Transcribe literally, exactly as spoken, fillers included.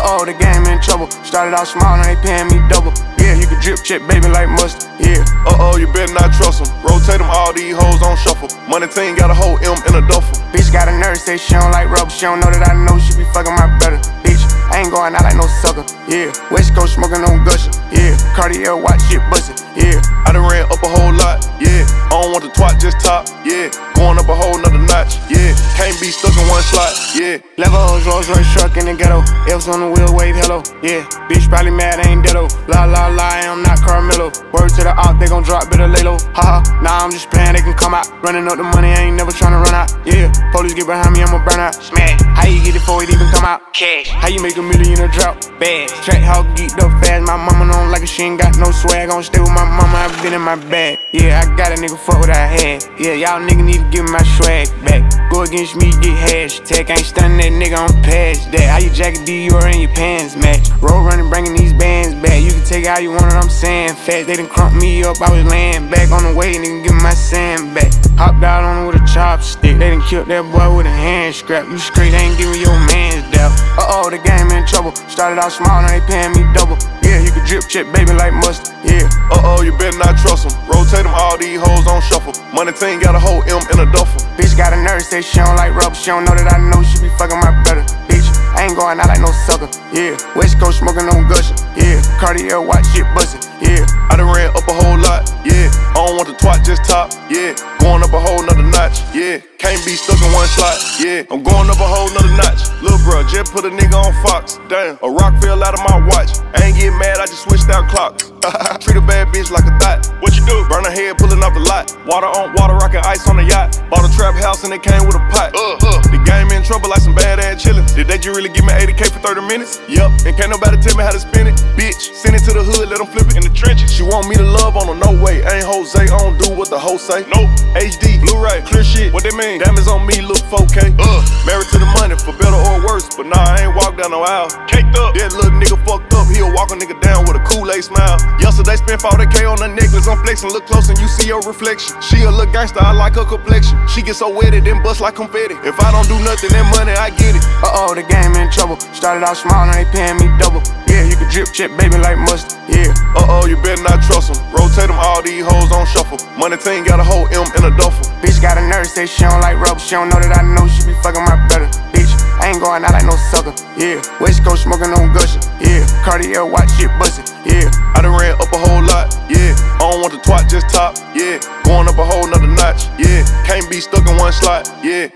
Uh-oh, the game in trouble. Started out small, now they paying me double. Yeah, you can drip check, baby, like mustard. Yeah. Uh-oh, you better not trust them. Rotate them, all these hoes on shuffle. Money team got a whole M in a duffel. Bitch got a nurse, say she don't like rubber. She don't know that I know she be fucking my brother. Bitch, I ain't going out like no sucker. Yeah. West Coast smoking on Gusher. Yeah. Cartier watch shit bustin'. Yeah. I done ran up a whole lot. Yeah. I don't want the twat, just top. Yeah. Going up a whole nother notch. Yeah. Can't be stuck in one slot. Yeah. Levels, Rolls Royce truck in the ghetto. F's on the wheel, wave hello. Yeah. Bitch probably mad, I ain't deado. La la la, I am not Carmelo. Word to the op, they gon' drop, better lay low. Haha, nah, I'm just playing, they can come out. Running up the money, I ain't never tryna run out. Yeah. Police get behind me, I'ma burn out. Smash. How you get it before it even come out? Cash. How you make a million in a drought? Bad. Track how geeked up fast. My mama don't like it, she ain't got no swag. Gon' stay with my mama, I been in my bag. Yeah, I got a nigga fuck what I had. Yeah, y'all nigga need to give me my swag back. Go against me, get hashtag. Ain't stunning that nigga on past that. How you jacket D or in your pants match? Roll running, bringing these bands back. You can take it how you want it, I'm saying fat. They done crump me up, I was laying back on the way, nigga give me my sand back. Hopped out on it with a chopstick. They done killed that boy with a hand scrap. You straight ain't giving your man's doubt. Uh-oh, the game in trouble. Started out small, now they paying me double. Yeah, you can drip check, baby, like mustard. Yeah. Uh-oh, you better not trust them. Rotate them, all these hoes on shuffle. Money team got a whole M in a duffel. Bitch got a nurse, say she don't like rubber. She don't know that I know she be fucking my brother. Bitch, I ain't going out like no sucker. Yeah. West Coast smoking on Gusher. Yeah. Cartier watch shit bustin'. Yeah. I done ran up a whole lot. Yeah. I don't want the twat, just top. Yeah. Going up a whole nother notch. Yeah. Can't be stuck in one slot. Yeah. I'm going up a whole nother notch. Lil' bruh, just put a nigga on Fox. Damn. A rock fell out of my watch. I ain't getting mad, I just switched out clocks. Treat a bad bitch like a thot. What you do? Burn her head, pulling off the lot. Water on water, rockin' ice on the yacht. Bought a trap house and it came with a pot. Uh, uh. The game in trouble like some bad ass chillin'. Did they just really give me eighty K for thirty minutes? Yup. And can't nobody tell me how to spin it. Bitch, send it to the hood, let them flip it in the trenches. She want me to love on her, no way. Ain't Jose, I don't do what the hoes say. Nope. H D, Blu-ray, clear shit. What they mean? Diamonds on me, look four K. Uh. Married to the money, for better or worse. But nah, I ain't walk down no aisle. Caked up. That little nigga fucked up. He'll walk a nigga down with a Kool-Aid smile. Yesterday spent forty K on the necklace. I'm flexing, look close and you see her reflection. She a little gangster, I like her complexion. She get so wetted, then bust like confetti. If I don't do nothing, that money, I get it. Uh-oh, the game in trouble. Started out small, now they paying me double. Yeah, you can drip check, baby, like mustard. Yeah. Uh-oh, you better not trust them. Rotate them, all these hoes on shuffle. Money team got a whole M in a duffel. Bitch got a nurse, say she don't like rubber. She don't know that I know she be fucking my brother. Bitch, I ain't going out like no sucker. Yeah. West Coast smoking on Gusher. Yeah. Cartier watch shit bustin'. Yeah. I done ran up a whole lot. Yeah. I don't want the twat, just top. Yeah. Going up a whole nother notch. Yeah. Can't be stuck in one slot. Yeah.